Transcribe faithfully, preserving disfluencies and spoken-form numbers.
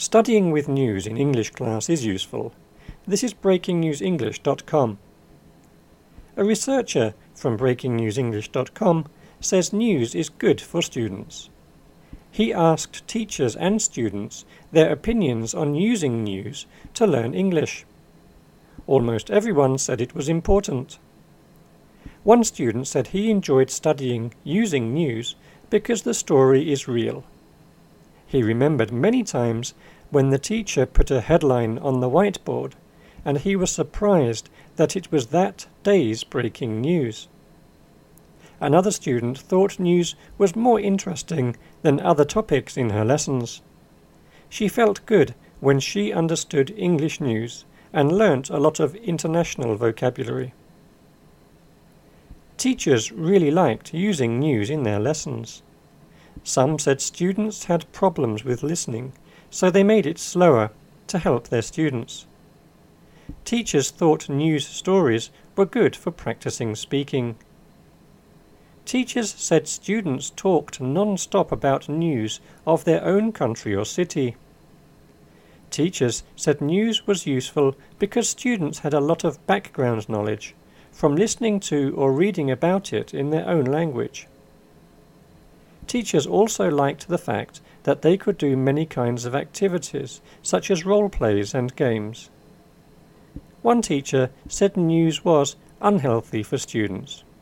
Studying with news in English class is useful. This is breaking news english dot com. A researcher from breaking news english dot com says news is good for students. He asked teachers and students their opinions on using news to learn English. Almost everyone said it was important. One student said he enjoyed studying using news because the story is real. He remembered many times when the teacher put a headline on the whiteboard, and he was surprised that it was that day's breaking news. Another student thought news was more interesting than other topics in her lessons. She felt good when she understood English news and learnt a lot of international vocabulary. Teachers really liked using news in their lessons. Some said students had problems with listening, so they made it slower to help their students. Teachers thought news stories were good for practicing speaking. Teachers said students talked non-stop about news of their own country or city. Teachers said news was useful because students had a lot of background knowledge from listening to or reading about it in their own language. Teachers also liked the fact that they could do many kinds of activities, such as role plays and games. One teacher said news was unhealthy for students.